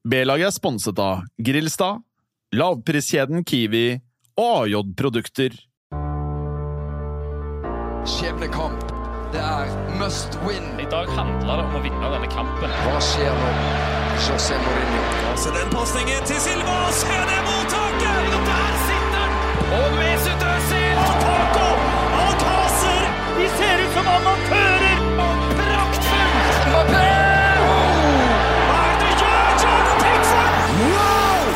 B-laget sponset av Grillstad, lavpriskjeden Kiwi og AJ-produkter. Skjebnekamp. Det must win. I dag handler det om å vinne denne kampen. Hva skjer nå? José Mourinho. Så den passningen til Silva, se det mottaket! Og der sitter den! Og Mesut Özil! Paco! Han kaser! De ser ut som amatører! Og praktfull! Mbappé! Hva det gjør Jordan Pickford? Wow!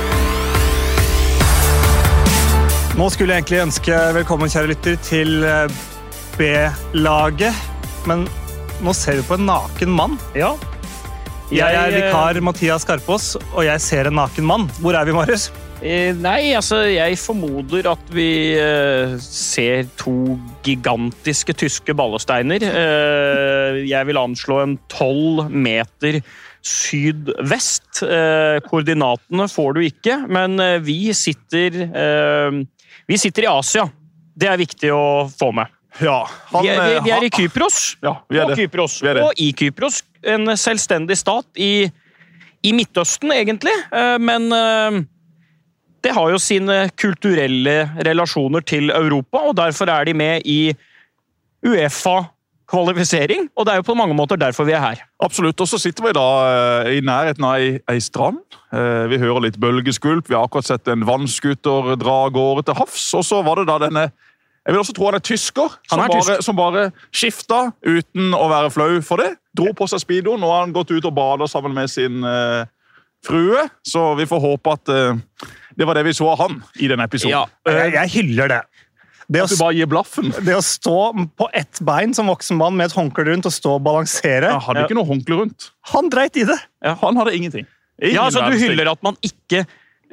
Nå skulle jeg egentlig ønske velkommen, kjære lytter, til B-laget. Men nå ser vi på en naken mann. Ja. Jeg vikar Mathias Karpås, og jeg ser en naken mann. Hvor vi, Marius? Nei, altså, jeg formoder at vi ser to gigantiske tyske ballesteiner. Jeg vil anslå en 12 meter sydvest. Koordinatene får du ikke, men vi sitter i Asia. Det viktig å få med. Ja, vi er i Kypros. Ja, vi er det. Kypros. Vi er det. Og i Kypros, en selvstendig stat i Midtøsten, egentlig. Men det har jo sine kulturelle relasjoner til Europa, og derfor er de med i UEFA-kvalifisering, og det er jo på mange måter derfor vi er her. Absolutt, og så sitter vi da i nærheten av ei strand. Vi hører litt bølgeskvulp, vi har akkurat sett en vannskuter dra av gårde til havs, og så var det da denne, jeg vil også tro han er tysker, som bare skifta uten å være flau for det. Dro på seg speedoen, og han har gått ut og badet sammen med sin frue, så vi får håpe at det var det vi så av han i denne episoden. Ja, jeg hyller det. At du bare gir blaffen. Det å stå på ett bein som voksen mann med et håndkle rundt og stå og balansere. Han hadde ikke noe håndkle rundt. Han dreit i det. Ja, han hadde ingenting. Ja, altså du hyller at man ikke...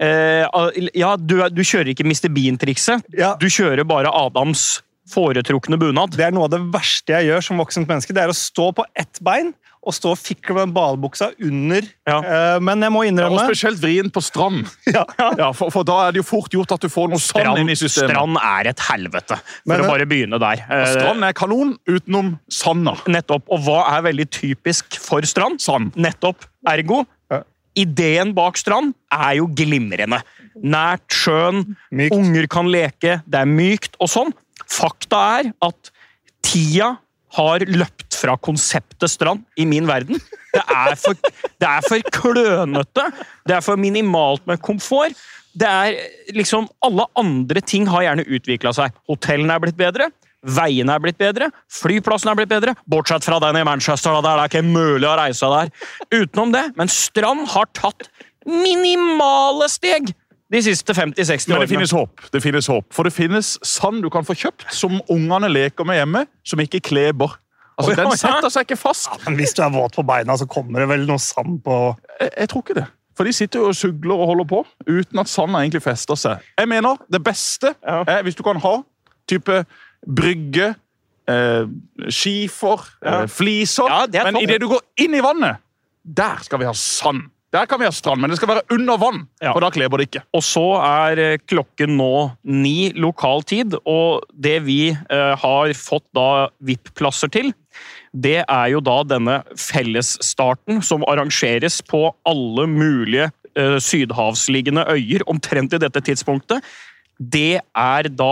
du kjører ikke Mr. Bean-trikset. Ja. Du kjører bare Adams foretrukne bunad. Det noe av det verste jeg gjør som voksent menneske. Det å stå på ett bein og stå og fikle med balbuksa under. Ja. Men jeg må innrømme... Og spesielt vrien på strand. Ja. For da er det jo fort gjort at du får noe sand inn i systemet. Strand er et helvete, for å bare begynne der. Strand er kanon utenom sanda. Nettopp. Og hva er veldig typisk for strand? Sand. Nettopp. Ergo. Ideen bak strand er jo glimrende. Nært sjøen, mykt. Unger kan leke, det er mykt og sånn. Fakta er at tida har løpt fra konseptet strand i min verden. Det er for klønete, det er for minimalt med komfort. Det er liksom, alle andre ting har gjerne utviklet seg. Hotellene er blitt bedre, veiene er blitt bedre, flyplassen er blitt bedre, bortsett fra den i Manchester, da det er ikke mulig å reise der. Utenom det, men strand har tatt minimale steg de siste 50-60 årene. Men det finnes håp. For det finnes sand du kan få kjøpt som ungene leker med hjemme, som ikke kleber. Altså, den setter seg ikke fast. Ja, men hvis du er våt på beina, så kommer det vel noe sand på... Jeg tror ikke det. For de sitter jo og sugler og holder på, uten at sanden egentlig fester seg. Jeg mener, det beste er hvis du kan ha type brygge, skifer, fliser, men i det du går inn i vannet, der skal vi ha sand. Der kan vi ha strand, men det skal være under vann, for da kleber det ikke. Og så er klokken nå 9 lokal tid, og det vi har fått da VIP-plasser til, det er jo da denne fellesstarten som arrangeres på alle mulige sydhavsliggende øyer omtrent i dette tidspunktet. Det er da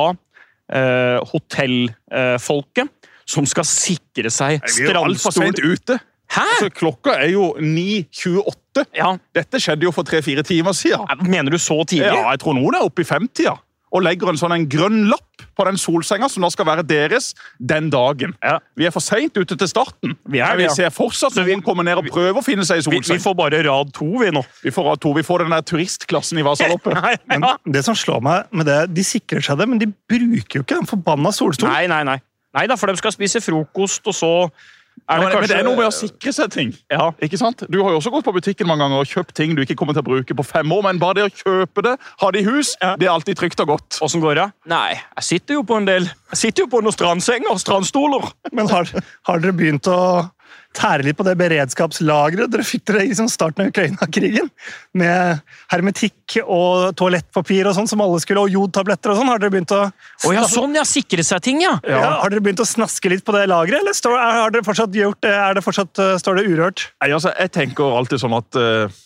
hotellfolket som skal sikre seg strandstol. Vi er jo alt for sent ute. Hæ? Altså, klokka er jo 9:28. Ja. Dette skjedde jo for 3-4 timer siden. Mener du så tidlig? Ja, jeg tror noen er oppe i 50, og legger en grønn lapp på den solsenga som da skal være deres den dagen. Ja. Vi er for sent ute til starten. Vi ser fortsatt noen komme ned og prøve å finne seg i solseng. Vi får bare rad 2, vi nå. Vi får rad 2. Vi får den der turistklassen i Vasaloppet. Men det som slår meg med det, de sikrer seg det, men de bruker jo ikke den forbanna solstolen. Nei da, for de skal spise frokost, og så... Men det er noe med å sikre seg ting. Ja. Ikke sant? Du har jo også gått på butikken mange ganger og kjøpt ting du ikke kommer til å bruke på 5 år, men bare det å kjøpe det, ha det i hus, det er alltid trygt og godt. Hvordan går det? Nei, jeg sitter jo på noen strandsenger, strandstoler. Men har dere begynt å tære litt på det beredskapslagret dere fikk dere i starten av Ukraina-krigen? Med hermetikk og toalettpapir og sånn som alle skulle, og jodtabletter og sånn. Har dere begynt å... sikre seg ting, ja. Har dere begynt å snaske litt på det lagret, eller har dere fortsatt gjort det? Står det urørt? Nei, altså, jeg tenker alltid sånn at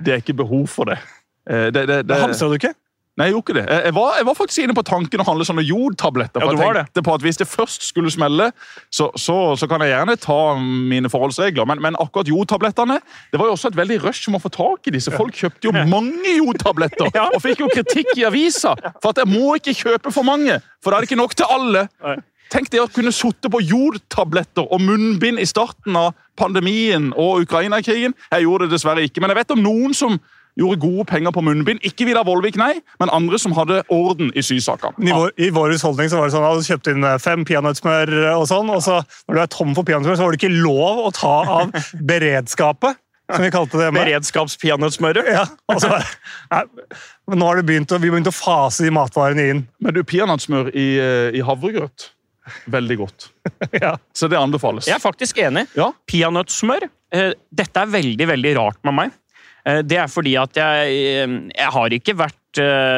Det er ikke behov for det. Hamstret du ikke? Nei, jeg gjorde ikke det. Jeg var faktisk inne på tanken å handle sånne jodtabletter. For jeg tenkte på at hvis det først skulle smelle, så kan jeg gjerne ta mine forholdsregler. Men akkurat jodtablettene, det var jo også et veldig rush om å få tak i disse. Folk kjøpte jo mange jodtabletter, og fikk jo kritikk i avisa for at jeg må ikke kjøpe for mange, for da er det ikke nok til alle. Tenk det å kunne sitte på jodtabletter og munnbind i starten av pandemien og Ukraina-krigen. Jeg gjorde det dessverre ikke, men jeg vet om noen som gjorde gode penger på munnbind. Ikke Vidar Vollvik, nei, men andre som hadde orden i sysakene. I vår husholdning så var det sånn at du kjøpte inn 5 peanøttsmør og sånn, og så når du er tom for peanøttsmør, så var det ikke lov å ta av beredskapet, som vi kalte det hjemme. Beredskapspeanøttsmøret? Ja, altså, men nå har vi begynt å fase de matvarene inn. Men du, peanøttsmør i havregrøt, veldig godt. Ja. Så det anbefales. Jeg er faktisk enig. Ja. Peanøttsmør, dette er veldig, veldig rart med meg. Det er fordi at jeg har ikke vært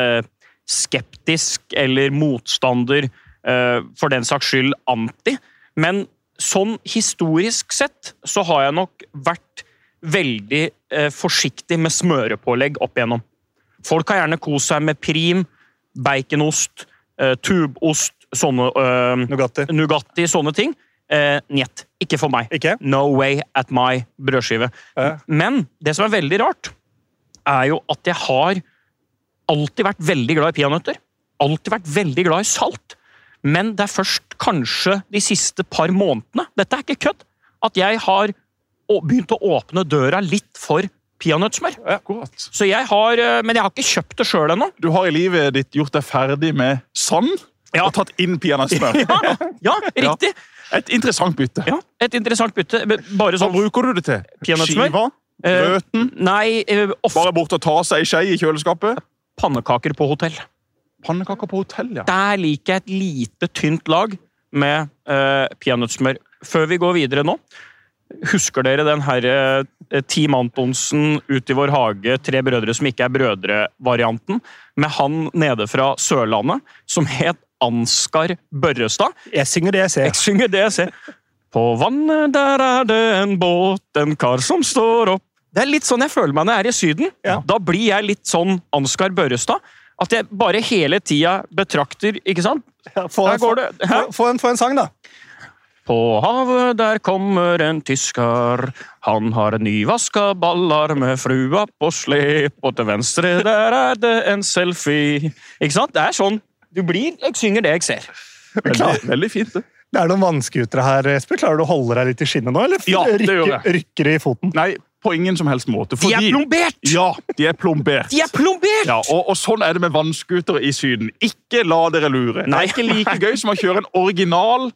skeptisk eller motstander for den saks skyld anti, men sånn historisk sett så har jeg nok vært veldig forsiktig med smørepålegg opp igjennom. Folk har gjerne kost seg med prim, baconost, tubost, sånne Nugatti, sånne ting. Njet, ikke for meg. Ikke? No way at my brødskive. Men det som er veldig rart, er jo at jeg har alltid vært veldig glad i peanøtter. Alltid vært veldig glad i salt. Men det er først kanskje de siste par månedene, dette er ikke kødd, at jeg har begynt å åpne døra litt for peanøttsmør. Akkurat. Så men jeg har ikke kjøpt det selv ennå. Du har i livet ditt gjort deg ferdig med sand, og tatt inn peanøttsmør. Ja, riktig. Et interessant bytte. Ja, et interessant bytte. Bare Hva bruker du det til? Peanøttsmør? Skiva? Grøten? Nei, ofte Bare bort og ta seg en skje i kjøleskapet? pannekaker på hotell. Pannekaker på hotell, ja. Der liker jeg et lite, tynt lag med peanøttsmør. Før vi går videre nå, husker dere den her Team Antonsen ut i vår hage, 3 brødre som ikke er brødre-varianten, med han nede fra Sørlandet, som het Ansgar Børrestad. Jeg synger det jeg ser. Jeg synger det jeg ser. På vannet der er det en båt, en kar som står opp. Det er litt sånn jeg føler meg når jeg er i Syden. Ja. Da blir jeg litt sånn Ansgar Børrestad, at jeg bare hele tida betrakter, ikke sant? Ja, få en sang, da. På havet der kommer en tysker, han har nyvaska baller med frua på slep, og til venstre der er det en selfie. Ikke sant? Det er sånn. Jeg synger det jeg ser. Veldig fint, det. Det er noen vannskutere her, Espen. Klarer du å holde deg litt i skinnet nå, eller Ja, det gjør jeg. rykker i foten? Nei, på ingen som helst måte. De er plombert! Ja, de er plombert. De er plombert! Ja, og sånn er det med vannskutere i Syden. Ikke la dere lure. Nei. Det er ikke like gøy som å kjøre en original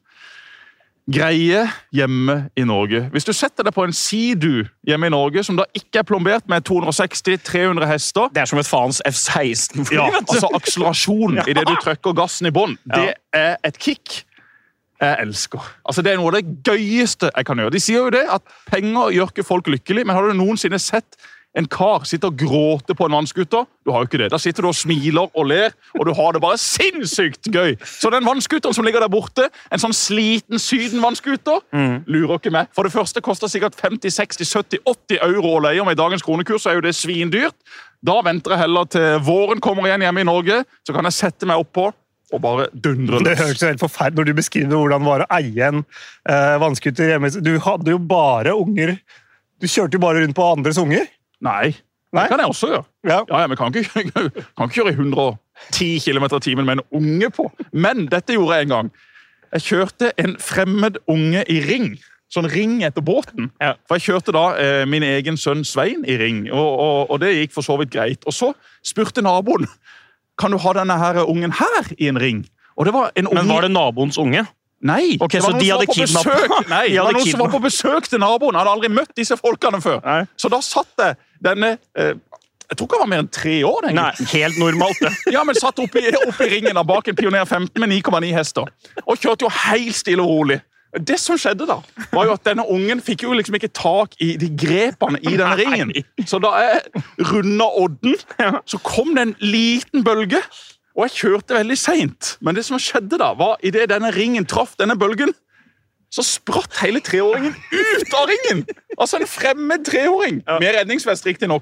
greie hjemme i Norge. Hvis du setter deg på en Sea-Doo hjemme i Norge, som da ikke er plombert med 260-300 hester, Det er som et faens F-16. ja, altså akselerasjon i det du trykker gassen i bånn, det er et kick jeg elsker. Altså, det er noe av det gøyeste jeg kan gjøre. De sier jo det, at penger gjør ikke folk lykkelig, men har du noensinne sett en kar sitte og gråte på en vannskuter? Du har jo ikke det. Da sitter du og smiler og ler, og du har det bare sinnssykt gøy. Så den vannskuteren som ligger der borte, en sånn sliten sydenvannskuter, lurer ikke meg. For det første koster sikkert 50, 60, 70, 80 euro å leie, og med dagens kronekurs så er jo det svindyrt. Da venter jeg heller til våren kommer igjen hjemme i Norge, så kan jeg sette meg opp på og bare dundre løs. Det høres jo helt forferdelig når du beskriver hvordan det var å eie en vannskuter hjemme. Du hadde jo bare unger. Du kjørte jo bare rundt på andres unger. Nei, Nei? det kan jeg også gjøre. Ja. Ja, men kan ikke kjøre i 110 km/t med en unge på. Men dette gjorde jeg en gang. Jeg kjørte en fremmed unge i ring. Sånn ring etter båten. Ja. For jeg kjørte da min egen sønn Svein i ring, og det gikk for så vidt greit. Og så spurte naboen, kan du ha denne her ungen her i en ring? Og det var en unge... Men var det naboens unge? Nei, Ok, det var så noen de som var hadde på kidnappet. besøk. Nei, De det var hadde noen som var på besøk til naboen. Jeg hadde aldri møtt disse folkene før. Nei. Så da satt jeg denne... Jeg tror ikke han var mer enn 3 år, den Nei, gutten. helt normalt det. Ja, men satt oppi ringen da, bak en Pioner 15 med 9,9 hester. Og kjørte jo helt stille og rolig. Det som skjedde da, var jo at denne ungen fikk jo liksom ikke tak i de grepene i denne ringen. Så da jeg rundet odden, så kom det en liten bølge, og jeg kjørte veldig sent. Men det som skjedde da, var i det denne ringen traff denne bølgen, så spratt hele 3-åringen ut av ringen. Altså en fremmed 3-åring, med redningsvest riktig nok da,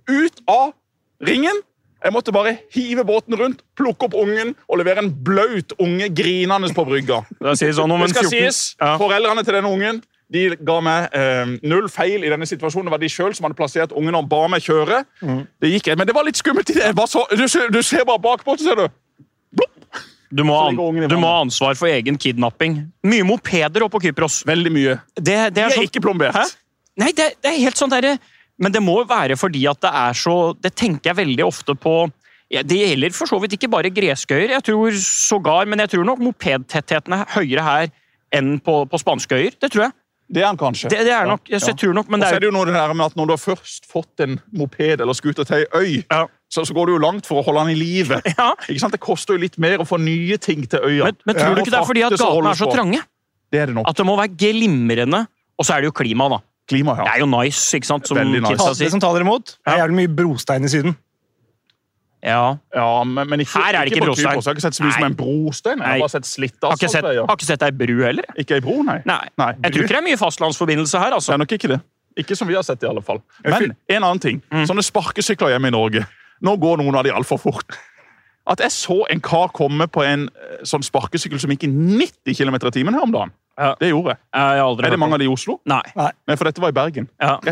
ut av ringen. Jeg måtte bare hive båten rundt, plukke opp ungen og levere en blaut unge grinende på brygga. Det skal sies, foreldrene til denne ungen, de ga meg 0 feil i denne situasjonen. Det var de selv som hadde plassert ungen og ba meg kjøre. Det gikk, men det var litt skummelt i det. Du ser bare bakpå, ser du. Du må ha ansvar for egen kidnapping. Mye mopeder oppe på Kypros. Veldig mye. Det er sånn, ikke plombert. Hæ? Nei, det er helt sånn der. Men det må være fordi at det er så... Det tenker jeg veldig ofte på... Ja, det gjelder for så vidt ikke bare greskøyer. Jeg tror nok mopedtettheten er høyere her enn på spanske øyer. Det tror jeg. Det er han kanskje. Det er nok, jeg tror nok, men og så er det jo noe det der med at når du har først fått en moped eller skuter til en øy, så går du jo langt for å holde han i livet. Ja. Ikke sant? Det koster jo litt mer å få nye ting til øya. Men tror du ikke det er fordi at gatene er så trange? Det er det nok. At det må være glimrende, og så er det jo klima da. Klima, ja. Det er jo nice, ikke sant? Som veldig nice. Det som taler imot, er jævlig mye brostein i Syden. Ja, men ikke, her er det ikke brostein. Jeg har ikke sett så mye som en brostein. Jeg har bare sett slitt asfaltveier. Har ikke sett ei bru heller. Ikke ei bro, nei. Jeg tror ikke det er mye fastlandsforbindelse her, altså. Det er nok ikke det. Ikke som vi har sett i alle fall. Men en annen ting. Sånne sparkesykler hjemme i Norge. Nå går noen av de alt for fort. At jeg så en kar komme på en sånn sparkesykkel som gikk i 90 km i timen her om dagen. Det gjorde jeg. Er det mange av de i Oslo? Nei. For dette var i Bergen.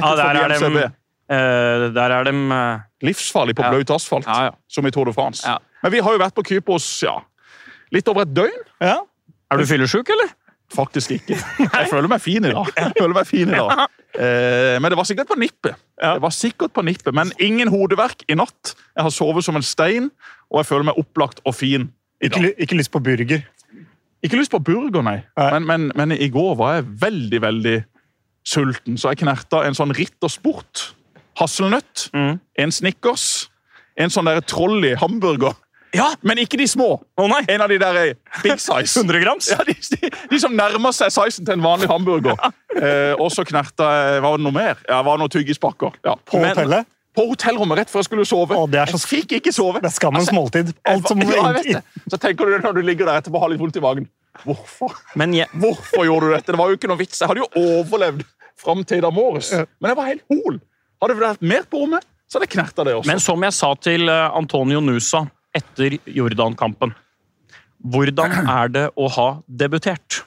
Der er de livsfarlig på bløt asfalt, som i Tour de France. Men vi har jo vært på Kypros litt over et døgn. Er du fyllesyk, eller? Faktisk ikke. Jeg føler meg fin i dag. Men det var sikkert på nippet. Men ingen hodeverk i natt. Jeg har sovet som en stein, og jeg føler meg opplagt og fin i dag. Ikke lyst på burger. Ikke lyst på burger, nei. Men i går var jeg veldig, veldig sulten, så jeg knerta en sånn Rittersport, hasselnøtt, en Snickers, en sånn der trolley hamburger. Ja, men ikke de små. En av de der big size. 100 grams? Ja, de som nærmer seg sizen til en vanlig hamburger. Og så knerta jeg, var det noe mer? Ja, det var noe tyggispakker. På hotellet? På hotellrommet, rett før jeg skulle sove. Jeg fikk ikke sove. Det er skammens måltid. Alt som så tenker du når du ligger der etterpå og har litt vondt i magen. Hvorfor? Hvorfor gjorde du dette? Det var jo ikke noe vits. Jeg hadde jo overlevd frem til i dag morges. Men jeg var helt hol. Hadde det vært mer på meg, så hadde jeg knertet det også. Men som jeg sa til Antonio Nusa etter Jordan-kampen, hvordan er det å ha debutert?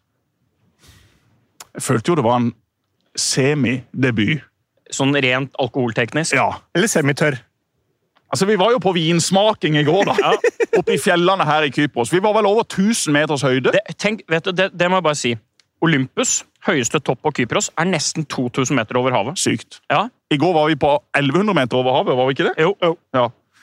Jeg følte jo det var en semi-debut. Sånn rent alkoholteknisk? Ja. Eller semitørr. Altså, vi var jo på vinsmaking i går da, oppe i fjellene her i Kypros. Vi var vel over 1000 meters høyde. Det må jeg bare si. Olympus, høyeste topp på Kypros, er nesten 2000 meter over havet. Sykt. Ja. I går var vi på 1100 meter over havet, var vi ikke det? Jo. Ja.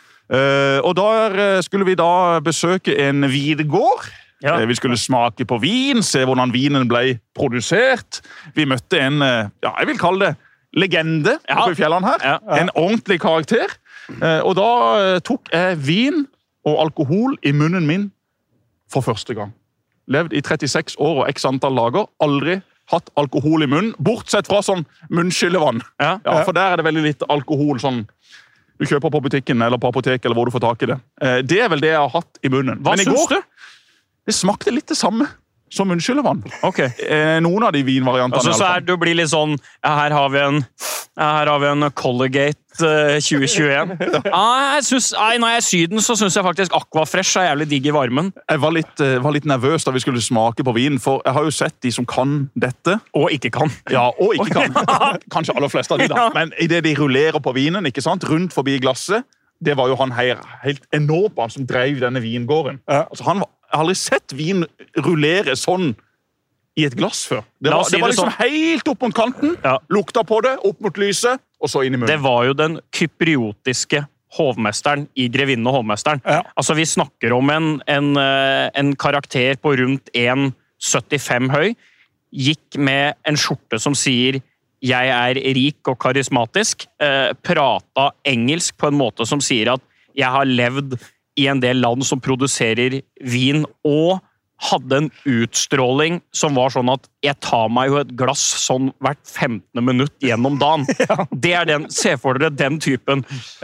Og der skulle vi da besøke en vingård. Ja. Vi skulle smake på vin, se hvordan vinen ble produsert. Vi møtte en, jeg vil kalle det, legende oppe i fjellene her. Ja. En ordentlig karakter. Og da tok jeg vin og alkohol i munnen min for første gang. Levd i 36 år og x antall dager, aldri hatt alkohol i munnen, bortsett fra sånn munnskyllevann. Ja, for der er det veldig litt alkohol, sånn du kjøper på butikken eller på apotek, eller hvor du får tak i det. Det er vel det jeg har hatt i munnen. Hva synes du? Det smakte litt det samme som munnskyllevann. Okay. Noen av de vinvariantene. Altså, så du blir litt sånn, her har vi en Colgate 2021. Når jeg er i Syden, så synes jeg faktisk Aquafresh er jævlig digg i varmen. Jeg var litt nervøs da vi skulle smake på vin, for jeg har jo sett de som kan dette. Og ikke kan. Ja, og ikke kan. Kanskje aller fleste av de da. Men i det de rullerer på vinen, ikke sant, rundt forbi glasset, det var jo han her, helt enormt, han som drev denne vingården. Altså, jeg har aldri sett vin rullere sånn i et glass før. Det var liksom sånn. Helt opp mot kanten, lukta på det, opp mot lyset, og så inn i munnen. Det var jo den kypriotiske hovmesteren i Grevinne og hovmesteren. Ja. Altså, vi snakker om en karakter på rundt 1,75 høy, gikk med en skjorte som sier «Jeg er rik og karismatisk», prata engelsk på en måte som sier at «Jeg har levd i en del land som produserer vin», og hadde en utstråling som var sånn at jeg tar meg jo et glass sånn hvert 15. minutt gjennom dagen. Ja. Det er den, se for dere den typen.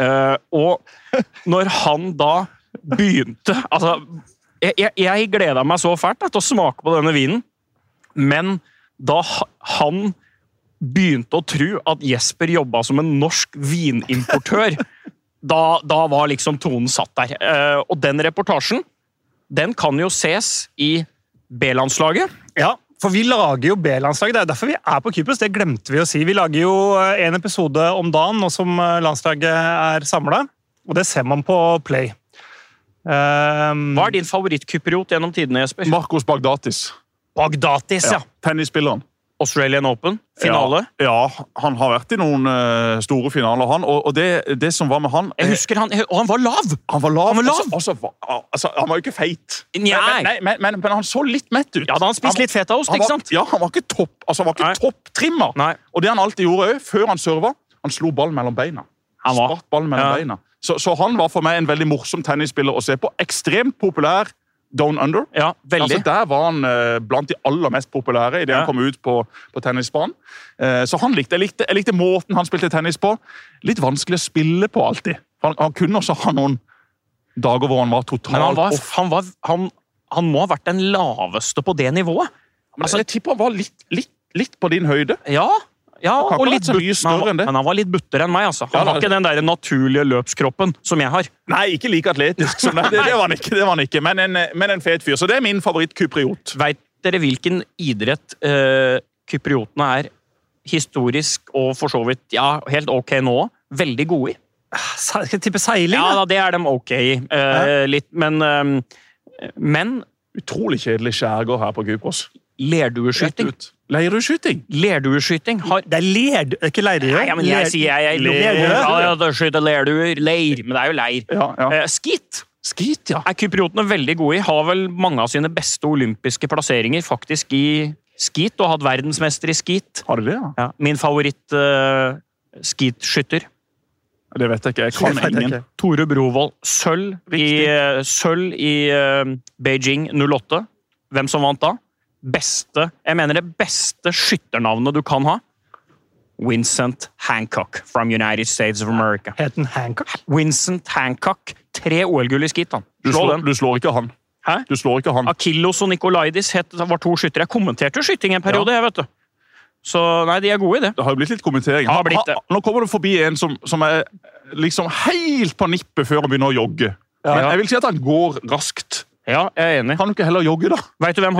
Og når han da begynte, altså, jeg gledet meg så fælt til å smake på denne vinen, men da han begynte å tro at Jesper jobbet som en norsk vinimportør, da var liksom tonen satt der. Og den reportasjen, den kan jo ses i B-landslaget. Ja, for vi lager jo B-landslaget. Det er derfor vi er på Kypros. Det glemte vi å si. Vi lager jo en episode om dagen, nå som landslaget er samlet. Og det ser man på Play. Hva er din favorittkypriot gjennom tidene, Jesper? Marcos Bagdatis. Bagdatis, ja. Tennisspilleren. Australian Open, finale. Ja, han har vært i noen store finaler, han. Og det som var med han... Jeg husker han var lav! Han var lav. Altså, han var jo ikke feit. Nei. Men han så litt mett ut. Ja, da han spiste litt fetaost, ikke sant? Ja, han var ikke topptrimmer. Nei. Og det han alltid gjorde, før han serva, han slo ballen mellom beina. Spratt ballen mellom beina. Så han var for meg en veldig morsom tennisspiller å se på. Ekstremt populær. Down Under. Ja, veldig. Altså, der var han blant de aller mest populære i det han kom ut på tennisbanen. Så jeg likte måten han spilte tennis på. Litt vanskelig å spille på alltid. Han kunne også ha noen dager hvor han var totalt off. Han må ha vært den laveste på det nivået. Altså, jeg tipper han var litt på din høyde. Ja, og litt men han var litt butter enn meg, altså. Han var ikke den der naturlige løpskroppen som jeg har. Nei, ikke like atletisk som det. Det var han ikke, men en fet fyr. Så det er min favoritt-kypriot. Vet dere hvilken idrett kypriotene er historisk og for så vidt, helt ok nå? Veldig gode i. Skal jeg tippe seiling? Ja, da, det er de ok i. Litt, men... Utrolig kjedelig skjærgård her på Kypros. Lerdueskyting. Lerdueskyting Det er ikke leirduer. Nei, men jeg sier jeg skyter lerduer. Leir, men det er jo leir. Ja. Skit, ja. Er kypriotene veldig gode i. Har vel mange av sine beste olympiske plasseringer faktisk i skit, og hatt verdensmester i skit. Har du det, ja? Min favoritt skitskytter. Det vet jeg ikke. Jeg kan ingen. Tore Brovold. Sølv i Beijing 08. Hvem som vant da? Jeg mener det beste skytternavnet du kan ha. Vincent Hancock from United States of America. Het den Hancock? Vincent Hancock. 3 OL-gull i skit, han. Du slår ikke han. Hæ? Du slår ikke han. Akillos og Nikolaidis var 2 skyttere. Jeg kommenterte skytting en periode, jeg vet du. Så nei, de er gode i det. Det har jo blitt litt kommentering. Nå kommer du forbi en som er liksom helt på nippet før han begynner å jogge. Men jeg vil si at han går raskt. Ja, jeg er enig. Kan du ikke heller jogge, da? Vet du hvem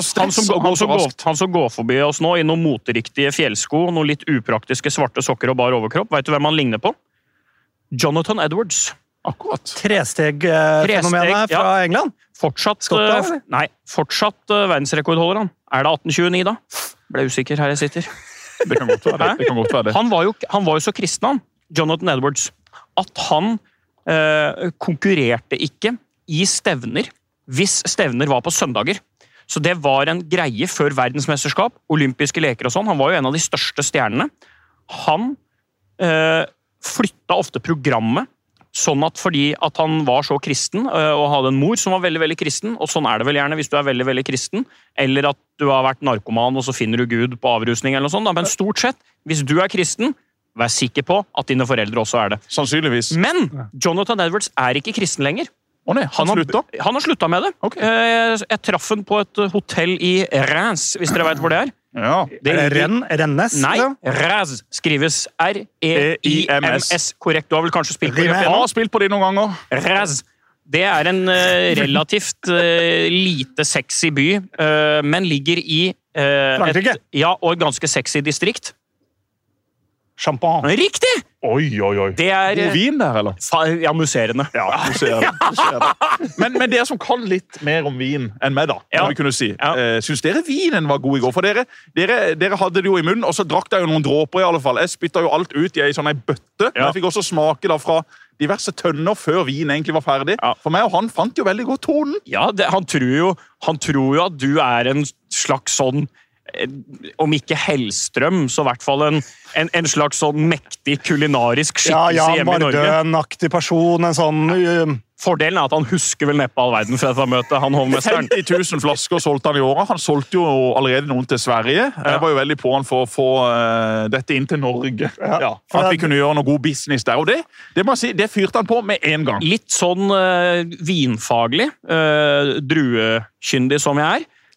han som går forbi oss nå i noen moteriktige fjellsko, noen litt upraktiske svarte sokker og bar overkropp? Vet du hvem han ligner på? Jonathan Edwards. Akkurat. Tresteg-fenomenet fra England? Fortsatt verdensrekordholder han. Er det 1829 da? Ble usikker her jeg sitter. Det kan godt være det. Han var jo så kristen, han, Jonathan Edwards, at han konkurrerte ikke i stevner hvis stevner var på søndager. Så det var en greie før verdensmesterskap, olympiske leker og sånn. Han var jo en av de største stjernene. Han flytta ofte programmet, sånn at fordi at han var så kristen, og hadde en mor som var veldig, veldig kristen, og sånn er det vel gjerne hvis du er veldig, veldig kristen, eller at du har vært narkoman, og så finner du Gud på avrusning eller noe sånt, men stort sett, hvis du er kristen, vær sikker på at dine foreldre også er det. Sannsynligvis. Men Jonathan Edwards er ikke kristen lenger. Nei, han har sluttet med det. Okay. Jeg traff han på et hotell i Reims, hvis dere vet hvor det er. Ja. Rennes? Nei, Reims skrives R-E-I-M-S. Korrekt, du har vel kanskje spilt på det? Jeg har spilt på det noen ganger. Reims. Det er en relativt lite sexy by, men ligger i et ganske sexy distrikt. Champagne. Riktig! Oi. Det er god vin der, eller? Ja, musserende. Ja, musserende. Men dere som kan litt mer om vin enn meg, da, må vi kunne si. Syns dere vinen var god i går? For dere hadde det jo i munnen, og så drakk jeg jo noen dråper i alle fall. Jeg spyttet jo alt ut i en sånn bøtte, men jeg fikk også smake da fra diverse tønner før vinen egentlig var ferdig. For meg og han fant jo veldig godt tonen. Ja, han tror jo at du er en slags sånn, om ikke Hellstrøm, så i hvert fall en slags sånn mektig kulinarisk skikkelse hjemme i Norge. Ja, Vardø-aktig person, en sånn... Fordelen er at han husker vel neppe all verden fra dette møtet, han hovmesteren. 50 000 flasker solgte han i året. Han solgte jo allerede noen til Sverige. Jeg var jo veldig på han for å få dette inn til Norge. Ja, for at vi kunne gjøre noe god business der. Og det må jeg si, det fyrte han på med en gang. Litt sånn vinfaglig, druekyndig som jeg er,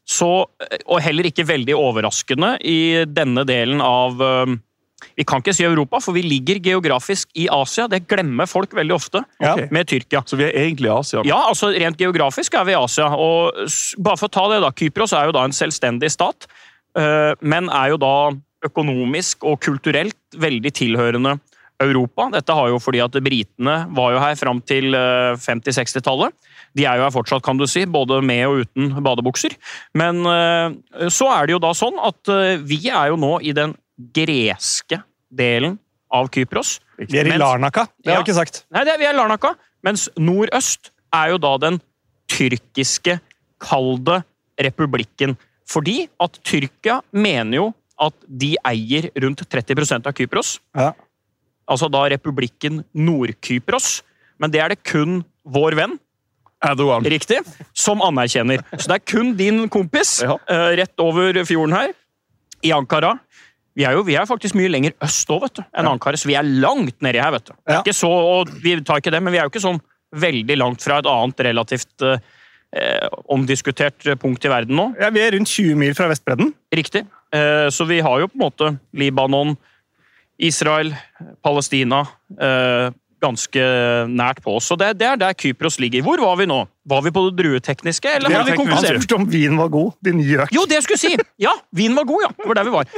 og heller ikke veldig overraskende i denne delen av vi kan ikke si Europa, for vi ligger geografisk i Asia. Det glemmer folk veldig ofte med Tyrkia. Så vi egentlig i Asia? Ja, altså rent geografisk vi i Asia. Og bare for å ta det da, Kypros jo da en selvstendig stat, men jo da økonomisk og kulturelt veldig tilhørende Europa. Dette har jo fordi at britene var jo her frem til 50-60-tallet. De jo her fortsatt, kan du si, både med og uten badebukser. Men så det jo da sånn at vi jo nå i den greske delen av Kypros. Vi i Larnaca, det har vi ikke sagt. Nei, vi Larnaca, mens nordøst jo da den tyrkiske kalde republikken. Fordi at Tyrkia mener jo at de eier rundt 30% av Kypros. Ja. Altså da republikken Nord-Kypros. Men det det kun vår venn, Erdogan. Riktig, som anerkjenner. Så det kun din kompis, rett over fjorden her, i Ankara. Vi er faktisk mye lenger øst også, vet du, enn Ankara, så vi langt nedi her, vet du. Ikke så, og vi tar ikke det, men vi jo ikke sånn veldig langt fra et annet relativt omdiskutert punkt i verden nå. Ja, vi rundt 20 mil fra Vestbredden. Riktig. Så vi har jo på en måte Libanon, Israel, Palestina, ganske nært på oss. Så det der Kypros ligger. Hvor var vi nå? Var vi på det druetekniske, eller hadde vi konkludert? Jeg spurte om vinen var god, din nye øk. Jo, det skulle jeg si! Ja, vinen var god, ja. Det var der vi var.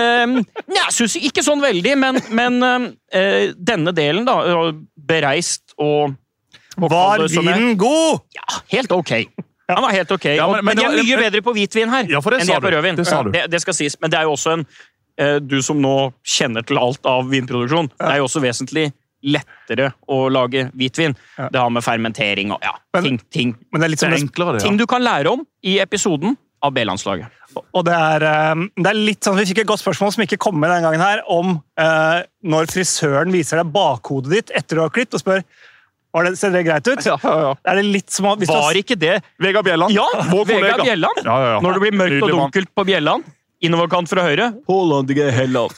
Jeg synes ikke sånn veldig, men denne delen da, bereist og var vinen god? Ja, helt ok. Han var helt ok. Ja, men de mye bedre på hvitvin her enn de på rødvin. Det sa du. Det skal sies, men det jo også du som nå kjenner til alt av vinproduksjon, det jo også vesentlig lettere å lage hvitvin. Det har med fermentering og ting. Men det litt sånn enklere, ting du kan lære om i episoden av B-landslaget. Og det litt sånn, vi fikk et godt spørsmål som ikke kom med denne gangen her, om når frisøren viser deg bakhodet ditt etter å ha klippet og spør ser det greit ut? Ja. Det litt som at... Var ikke det Vegard Bjelland? Ja, vår Vegard Bjelland. Ja. Når det blir mørkt og dunkelt på Bjelland, innoverkant fra høyre, Hollandige Helland.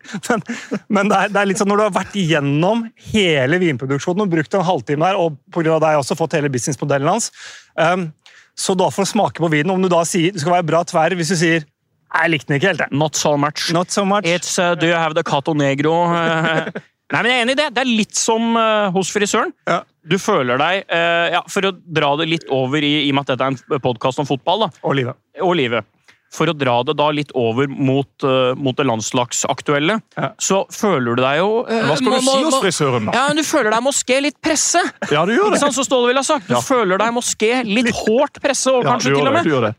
Men det litt sånn, når du har vært igjennom hele vinproduksjonen og brukt en halvtime her, og på grunn av deg også fått hele businessmodellen hans, så da får du smake på vinen, om du da sier, du skal være bra tverr hvis du sier, jeg likte den ikke helt. Not so much. Not so much. It's, do you have the Cato Negro? Nei, men jeg enig i det. Det litt som hos frisøren. Ja. Du føler deg, for å dra det litt over i og med at dette en podcast om fotball, da. Og livet. For å dra det da litt over mot det landslagsaktuelle, så føler du deg jo... Hva skal du si hos frisøren da? Ja, men du føler deg måske litt presse. Ja, du gjør det. Ikke sant, så Ståle ville ha sagt. Du føler deg måske litt hårdt presse, og kanskje til og med,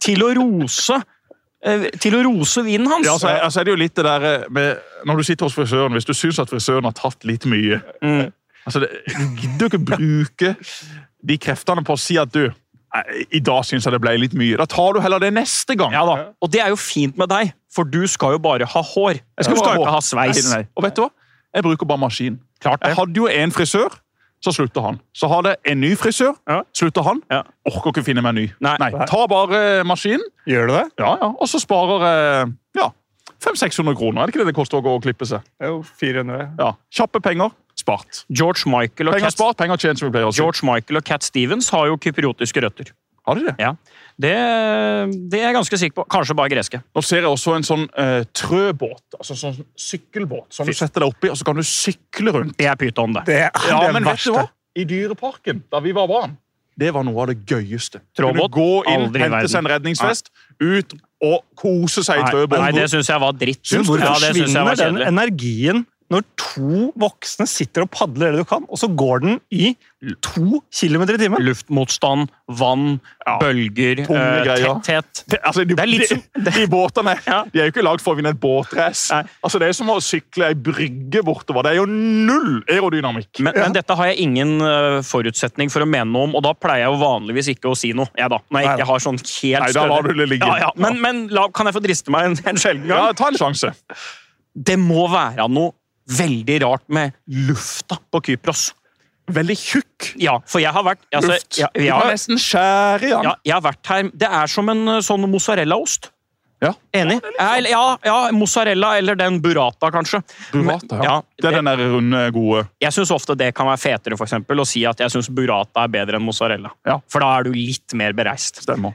til å rose vinen hans. Ja, altså det jo litt det der med, når du sitter hos frisøren, hvis du synes at frisøren har tatt litt mye, altså du gidder ikke bruke de kreftene på å si at du, i dag synes jeg det ble litt mye. Da tar du heller det neste gang. Ja da, og det jo fint med deg, for du skal jo bare ha hår. Du skal ikke ha sveis. Nei. Og vet du hva? Jeg bruker bare maskin. Klart det. Jeg hadde jo en frisør, så slutter han. Så har det en ny frisør, slutter han. Orker ikke finne meg ny. Nei. Ta bare maskinen. Gjør du det? Ja. Og så sparer 500-600 kroner. Det ikke det koster å gå og klippe seg? Det jo 400. Ja. Kjappe penger. Spart. George Michael og penger spart, penger tjent, som vi pleier å si. George Michael og Cat Stevens har jo kypriotiske røtter. Har de det? Ja. Det jeg ganske sikker på. Kanskje bare greske. Nå ser jeg også en sånn trøbåt, altså sånn sykkelbåt, som du setter deg oppi, og så kan du sykle rundt. Det pyton, det. Det men vet du hva? I Dyreparken, da vi var barn, det var noe av det gøyeste. Tråbåt? Gå inn, hente seg en redningsvest, ut og kose seg i trøbåt. Nei, det synes jeg var dritt. Hvor forsvinner den energien når to voksne sitter og padler det du kan, og så går den i 2 kilometer i timen? Luftmotstand, vann, bølger, tetthet. Det litt som... De båtene, de jo ikke lagd for å vinne et båtrace. Altså, det som å sykle i brygge bortover. Det jo null aerodynamikk. Men dette har jeg ingen forutsetning for å mene noe om, og da pleier jeg jo vanligvis ikke å si noe. Når jeg ikke har sånn helt Nei, da lar du det ligge. Men kan jeg få driste meg en sjelden gang? Ja, ta en sjanse. Det må være noe veldig rart med lufta på Kypros. Veldig tjukk. Ja, for jeg har vært... Luft. Du kan nesten skjære i den. Ja, jeg har vært her. Det som en sånn mozzarellaost. Ja. Enig. Ja, mozzarella eller den burrata, kanskje. Burrata, ja. Ja, Det er den der runde, gode... Jeg synes ofte det kan være fetere, for eksempel, å si at jeg synes burrata er bedre enn mozzarella. Ja. For da er du litt mer bereist. Stemmer.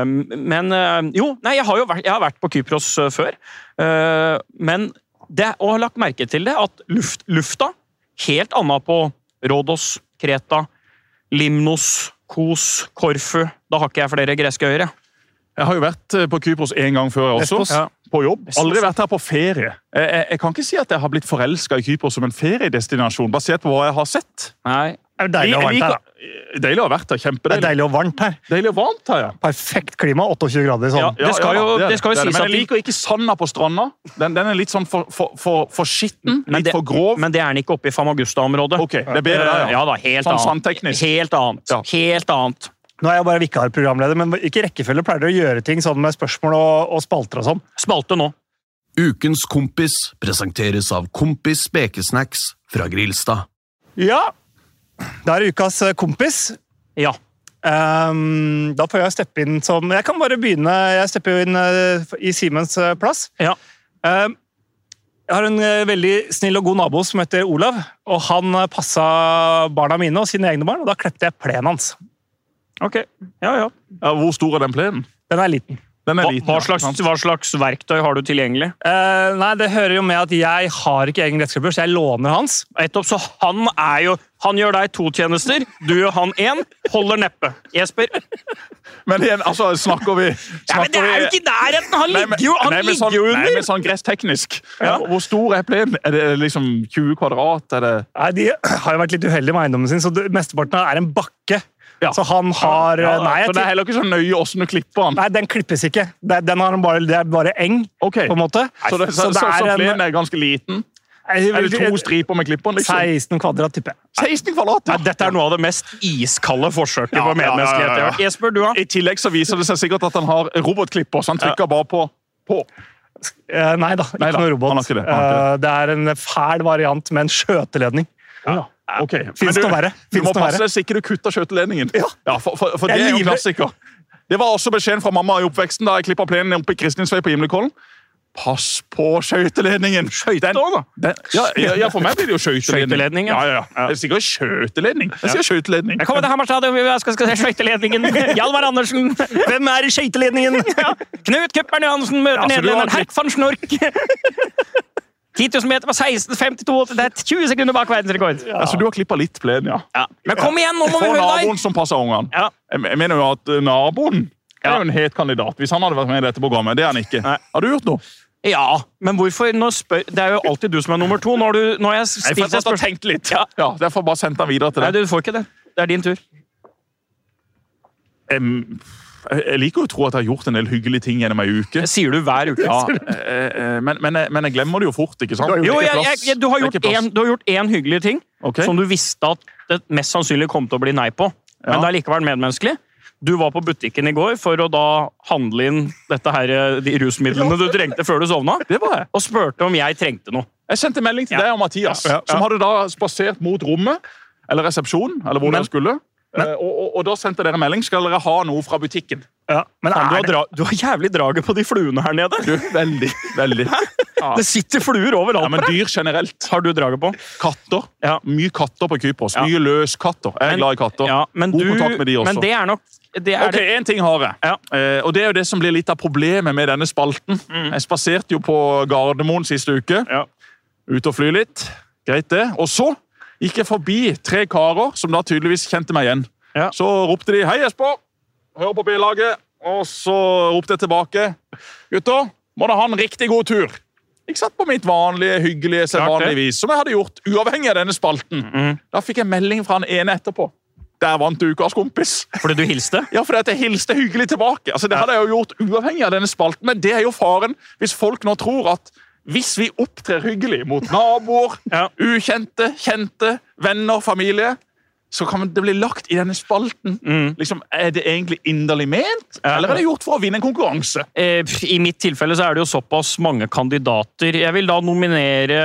Jeg har vært på Kypros før. Men og har lagt merke til det, at lufta, helt annet på Rhodos, Kreta, Limnos, Kos, Korfu. Da har ikke jeg flere greske øyer, jeg. Jeg har jo vært på Kypros en gang før også, på jobb. Aldri vært her på ferie. Jeg kan ikke si at jeg har blitt forelsket i Kypros som en feriedestinasjon, basert på hva jeg har sett. Nei. Det er deilig og varmt her, da. Deilig å ha vært her, Det kjempedeilig. er deilig og varmt her. Deilig og varmt her, ja. Perfekt klima, 28 grader sånn. Det skal jo sies Men at jeg liker ikke sanda på stranda. Den er litt sånn for skitten, litt for grov. Men det er den ikke oppe i Famagusta-området. Ok, det er bedre der, ja. Ja da, helt Sånn annet. sandteknisk. Helt annet. Ja. Helt annet. Nå er jeg bare vikarprogramleder, men ikke rekkefølge pleier dere å gjøre ting sånn med spørsmål og spalter og sånn. Spalte nå. Ukens kompis presenteres av Kompis Spekesnacks fra Grillstad. Ja, det er ukas kompis. Ja. Da får jeg steppe inn som... Jeg kan bare begynne. Jeg stepper jo inn i Simens plass. Ja. Jeg har en veldig snill og god nabo som heter Olav, og han passet barna mine og sine egne barn, og da klepte jeg plenen hans. Ok. Ja. Ja, hvor stor er den plenen? Den er liten. Den er liten. Hva slags verktøy har du tilgjengelig? Nei, det hører jo med at jeg har ikke egen gressklipper, så jeg låner hans. Så han gjør deg 2 tjenester, du gjør han 1, holder neppe. Jesper? Men igjen, altså, snakker vi... Men det er jo ikke i nærheten! Han ligger jo under! Nei, men sånn gressteknisk. Ja. Hvor stor er plenen? Er det liksom 20 kvadrat? Nei, de har jo vært litt uheldige med eiendommen sin, så mesteparten er en bakke. Ja. Så han har... så det er heller ikke så nøye hvordan du klipper den? Nei, den klippes ikke. Det er bare eng, okay. På en måte. Så plenen er ganske liten? Er det 2 striper med klipperen, liksom? 16 kvadrat, tipper jeg. 16 kvadrat, ja. Dette er noe av det mest iskalde forsøket på medmenneskelighet. Ja. Jesper, du da? I tillegg så viser det seg sikkert at han har robotklipper, så han trykker bare på. Nei da, ikke noe robot. Det er en fæl variant med en skjøteledning. Ja. Okay. Finns det verre? Du må passe så ikke du kutter skjøteledningen. Ja, for det er jo en klassiker. Det var også beskjeden fra mamma i oppveksten da jeg klippet plenen oppe i Kristinsvei på Gimlekollen. Pass på skjøteledningen. Skjøte også, da? Ja, for meg blir det jo skjøteledning. Ja. Det er sikkert skjøteledning. Jeg sier skjøteledning. Jeg kommer til Hammerstad, jeg skal se skjøteledningen. Hjalmar Andersen, hvem er i skjøteledningen? Knut Kuppern Johansen møter nederlenderen Herk van Snork. 10 000 meter på 16,52, det er 20 sekunder bak verdensrekord. Så du har klippet litt plen, ja. Men kom igjen, nå må vi høre deg! For naboen som passer ungene. Ja. Jeg mener jo at naboen er jo en het kandidat, hvis han hadde vært med i dette programmet. Det er han ikke. Nei. Har du gjort noe? Ja, men hvorfor? Det er jo alltid du som er nummer 2. Nå har jeg stilt deg spørsmål. Tenkt litt. Ja, derfor bare sendt han videre til deg. Nei, du får ikke det. Det er din tur. Jeg liker jo å tro at jeg har gjort en del hyggelige ting gjennom en uke. Det sier du hver uke. Ja, men jeg glemmer det jo fort, ikke sant? Jo, du har gjort en hyggelig ting som du visste at det mest sannsynlig kom til å bli nei på. Men det er likevel medmenneskelig. Du var på butikken i går for å da handle inn de rusmidlene du trengte før du sovna. Det var jeg. Og spurte om jeg trengte noe. Jeg sendte melding til deg og Mathias, som hadde da spasert mot rommet, eller resepsjonen, eller hvor dere skulle. Og da sendte dere melding, skal dere ha noe fra butikken? Ja, men du har jævlig draget på de fluene her nede. Du, veldig. Ja. Det sitter fluer overalt. Ja, men dyr generelt. Har du draget på? Katter. Ja. Mye katter på Kypros. Mye løskatter. Jeg er glad i katter. Ja, God kontakt med de også. Men det er nok... En ting har jeg. Ja. Og det er jo det som blir litt av problemet med denne spalten. Jeg spaserte jo på Gardermoen siste uke. Ja. Ut og fly litt. Greit det. Og så gikk jeg forbi 3 karer som da tydeligvis kjente meg igjen. Ja. Så ropte de, hei Jesper, hør på B-laget. Og så ropte jeg tilbake, gutter, må da ha en riktig god tur. Jeg satt på mitt vanlige, hyggelige, sedvanlige vis, som jeg hadde gjort uavhengig av denne spalten. Da fikk jeg melding fra en ene etterpå. Der vant du ukas kompis. Fordi du hilste? Ja, fordi at jeg hilste hyggelig tilbake. Altså, det hadde jeg jo gjort uavhengig av denne spalten, men det er jo faren hvis folk nå tror at hvis vi opptrer hyggelig mot naboer, ukjente, kjente, venner, familie, så kan det bli lagt i denne spalten. Liksom, er det egentlig inderlig ment, eller er det gjort for å vinne en konkurranse? I mitt tilfelle så er det jo såpass mange kandidater. Jeg vil da nominere...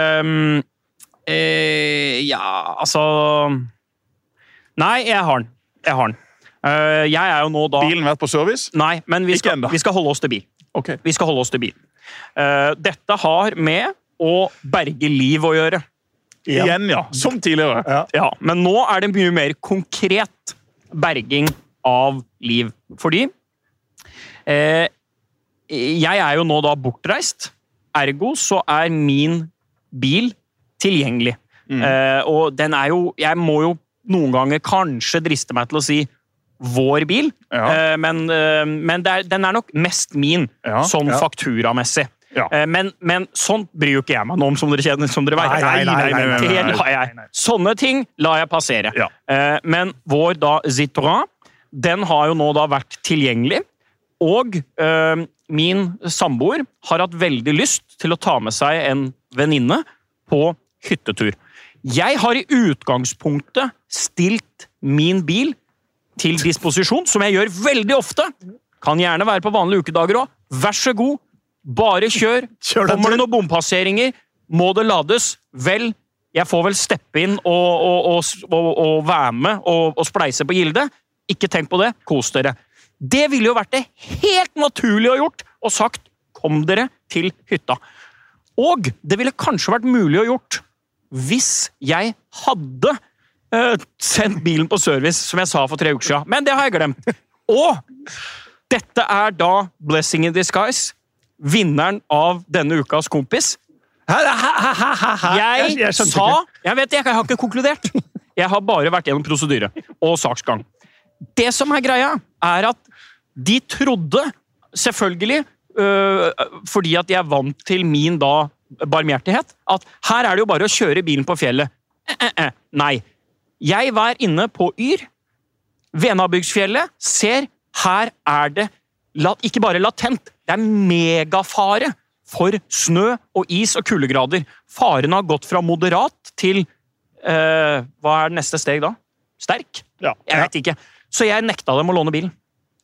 Nei, jeg har den. Jeg er jo nå da... Bilen vært på service? Nei, men vi skal holde oss til bil. Ok. Vi skal holde oss til bil. Dette har med å berge liv å gjøre. Igjen, ja. Som tidligere. Ja, men nå er det mye mer konkret berging av liv. Fordi jeg er jo nå da bortreist, ergo så er min bil tilgjengelig. Og den er jo, jeg må jo noen ganger kanskje driste meg til å si vår bil, men den er nok mest min, sånn fakturamessig. Men sånt bryr jo ikke jeg meg nå om, som dere kjenner, som dere vet. Nei. Sånne ting lar jeg passere. Men vår da Citroën, den har jo nå da vært tilgjengelig, og min samboer har hatt veldig lyst til å ta med seg en venninne på hyttetur. Jeg har i utgangspunktet stilt min bil til disposisjon, som jeg gjør veldig ofte. Kan gjerne være på vanlige ukedager også. Vær så god, bare kjør. Kommer det noen bompasseringer, må det lades. Vel, jeg får vel steppe inn og være med og spleise på gilde. Ikke tenk på det, kos dere. Det ville jo vært det helt naturlig å gjort, og sagt, kom dere til hytta. Og det ville kanskje vært mulig å gjort hvis jeg hadde sendt bilen på service, som jeg sa for 3 uker siden. Men det har jeg glemt. Og dette er da Blessing in Disguise, vinneren av denne ukas kompis. Jeg sa... Jeg har ikke konkludert. Jeg har bare vært gjennom prosedyre og saksgang. Det som er greia, er at de trodde, selvfølgelig, fordi at jeg er vant til min da barmhjertighet, at her er det jo bare å kjøre bilen på fjellet. Nei. Jeg var inne på Yr, Venabygdsfjellet, ser, her er det ikke bare latent, det er megafare for snø og is og kuldegrader. Faren har gått fra moderat til, hva er det neste steg da? Sterk? Jeg vet ikke. Så jeg nekta dem å låne bilen.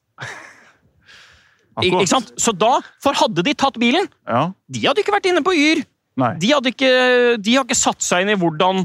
Ikke sant? Så da, for hadde de tatt bilen, de hadde ikke vært inne på Yr. De har ikke satt seg inn i hvordan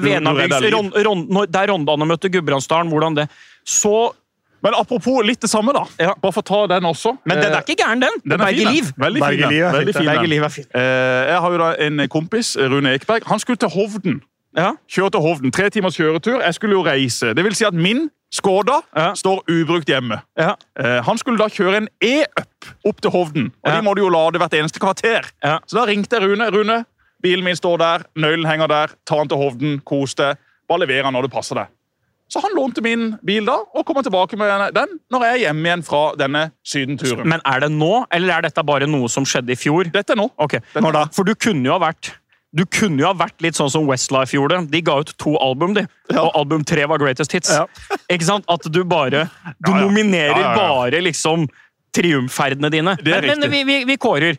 der Rondane møtte Gudbrandsdalen, hvordan det. Så... Men apropos litt det samme da, bare for å ta den også. Men den er ikke gæren, den. Den er fin, veldig fin. Jeg har jo da en kompis, Rune Ekberg, han skulle til Hovden. Kjøre til Hovden, 3 timers kjøretur. Jeg skulle jo reise. Det vil si at min Skoda står ubrukt hjemme. Han skulle da kjøre en E-up opp til Hovden, og de må jo lade hvert eneste kvarter. Så da ringte jeg Rune, bilen min står der, nøylen henger der, ta han til Hovden, kos deg, bare lever han når det passer deg. Så han lånte min bil da, og kommer tilbake med den når jeg er hjemme igjen fra denne sydenturen. Men er det nå, eller er dette bare noe som skjedde i fjor? Dette er nå. Ok, når da? For du kunne jo ha vært litt sånn som Westlife gjorde. De ga ut 2 album, og album 3 var Greatest Hits. Ikke sant? At du nominerer bare liksom triumferdene dine. Men vi kårer.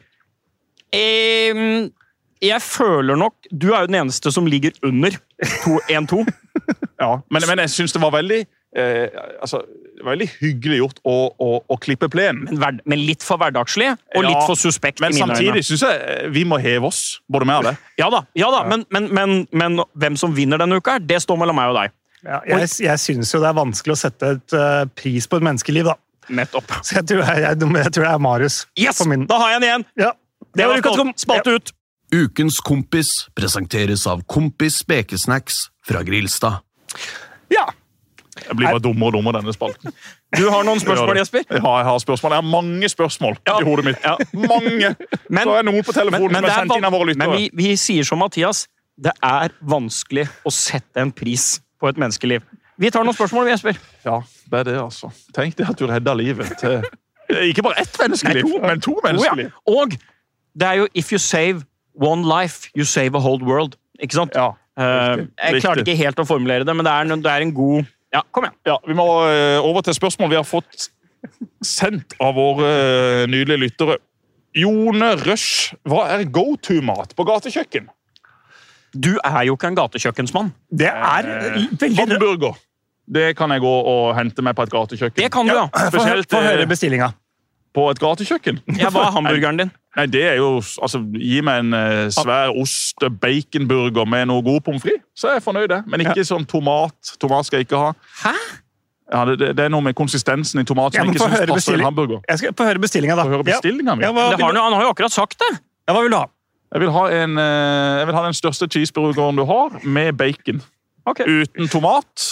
Jeg føler nok, du er jo den eneste som ligger under 1-2. Men jeg synes det var veldig hyggelig gjort å klippe plen. Men litt for hverdagslig, og litt for suspekt i mine øyne. Men samtidig synes jeg vi må heve oss, både med det. Ja da. Men hvem som vinner denne uka, det står mellom meg og deg. Jeg synes jo det er vanskelig å sette et pris på et menneskeliv, da. Nettopp. Så jeg tror det er Marius. Yes! Da har jeg den igjen! Det var ukas spalte ut. Ukens kompis presenteres av Kompis Spekesnacks fra Grillstad. Jeg blir bare dummere og dummere denne spalten. Du har noen spørsmål, Jesper? Ja, jeg har spørsmål. Jeg har mange spørsmål i hodet mitt. Mange! Så er noen på telefonen som har sendt inn av våre lyttere. Men vi sier som Mathias, det er vanskelig å sette en pris på et menneskeliv. Vi tar noen spørsmål, Jesper. Ja, det er det altså. Tenk deg at du redder livet til ikke bare ett menneskeliv, men 2 menneskeliv. Og det er jo if you save one life, you save a whole world. Ikke sant? Jeg klarte ikke helt å formulere det, men det er en god... Ja, kom igjen. Ja, vi må over til spørsmål vi har fått sendt av våre nydelige lyttere. Jone Røsch, hva er go-to-mat på gatekjøkken? Du er jo ikke en gatekjøkkensmann. Det er veldig... Hamburger. Det kan jeg gå og hente meg på et gatekjøkken. Det kan du, Spesielt få høre bestillinga. På et gatekjøkken. Hva er hamburgeren din? Nei, det er jo, altså, gi meg en svær ost, baconburger med noe god pommes frites, så er jeg fornøyd det. Men ikke sånn tomat. Tomat skal jeg ikke ha. Hæ? Ja, det noe med konsistensen i tomat som ikke synes passer i en hamburger. Jeg skal få høre bestillingen da. Få høre bestillingen min. Han har jo akkurat sagt det. Ja, hva vil du ha? Jeg vil ha den største cheeseburgeren du har, med bacon. Okay. Uten tomat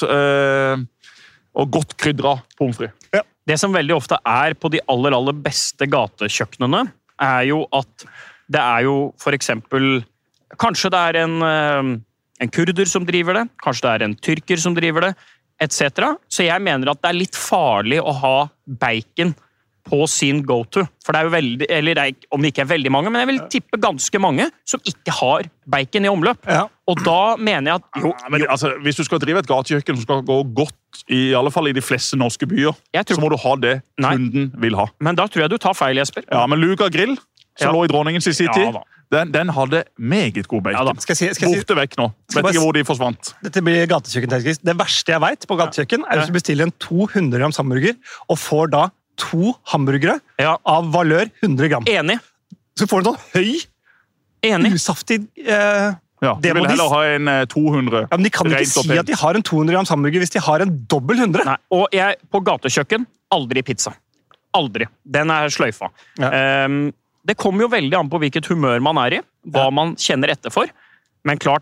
og godt krydret pommes frites. Ja. Det som veldig ofte på de aller beste gatekjøkkenene, jo at det jo for eksempel, kanskje det en kurder som driver det, kanskje det en tyrker som driver det, etc. Så jeg mener at det litt farlig å ha bacon på sin go-to. For det jo veldig, eller om det ikke veldig mange, men jeg vil tippe ganske mange som ikke har bacon i omløp. Ja. Og da mener jeg at... Men, altså, hvis du skal drive et gatekjøkken som skal gå godt, i alle fall i de fleste norske byer, så må du ha det kunden vil ha. Men da tror jeg du tar feil, Jesper. Ja, men Luga Grill, som lå i Dronningens i sin tid, den hadde meget god bacon. Ja, skal jeg si, borte vekk nå. Vet ikke hvor de forsvant. Dette blir gatekjøkken. Det verste jeg vet på gatekjøkken hvis du bestiller en 200 grams hamburger og får da 2 hamburgere av valør 100 gram. Enig. Så får du en sånn høy, usaftig... de vil heller ha en 200. Ja, men de kan ikke si at de har en 200 grams hamburger hvis de har en dobbel 100. Nei, og på gatekjøkken, aldri pizza. Aldri. Den sløyfa. Ja. Det kommer jo veldig an på hvilket humør man i, hva man kjenner etter for. Men klart,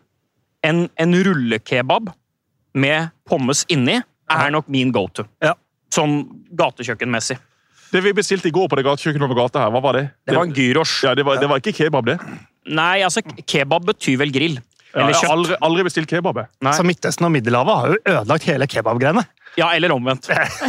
en rullekebab med pommes inni nok min go-to. Ja. Sånn gatekjøkkenmessig. Det vi bestilte i går på det gatekjøkkenet på gata her, hva var det? Det var en gyros. Ja, det var ikke kebab, det? Nei, altså, kebab betyr vel grill. Eller kjøtt. Aldri bestilt kebab. Så Midtøsten og Middelhavet har jo ødelagt hele kebabgreiene. Ja, eller omvendt.